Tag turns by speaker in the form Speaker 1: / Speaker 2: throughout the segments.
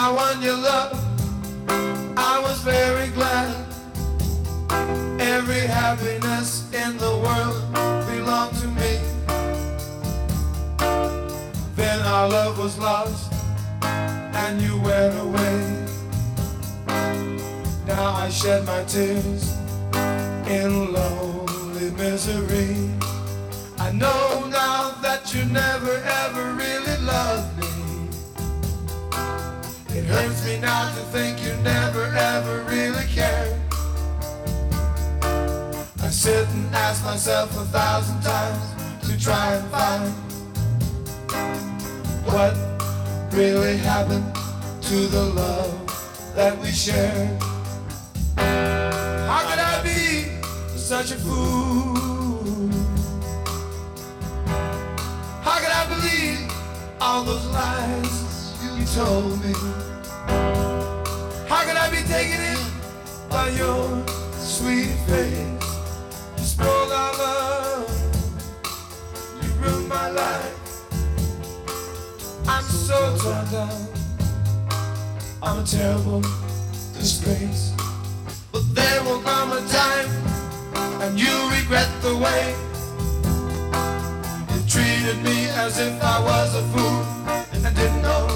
Speaker 1: I won your love, I was very glad. Every happiness in the world belonged to me. Then our love was lost and you went away. Now I shed my tears in lonely misery. I know now that you never ever really loved me. It hurts me now to think you never ever really cared. I sit and ask myself 1,000 times to try and find what really happened to the love that we shared. How could I be such a fool? How could I believe all those lies you told me? How could I be taken in by your sweet face? You spoiled our love, you ruined my life. I'm so torn down, I'm a terrible disgrace. But there will come a time and you'll regret the way you treated me as if I was a fool and I didn't know.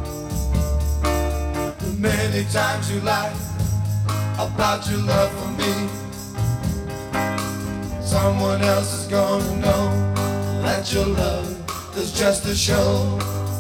Speaker 1: The many times you lied about your love for me. Someone else is gonna know that your love is just a show.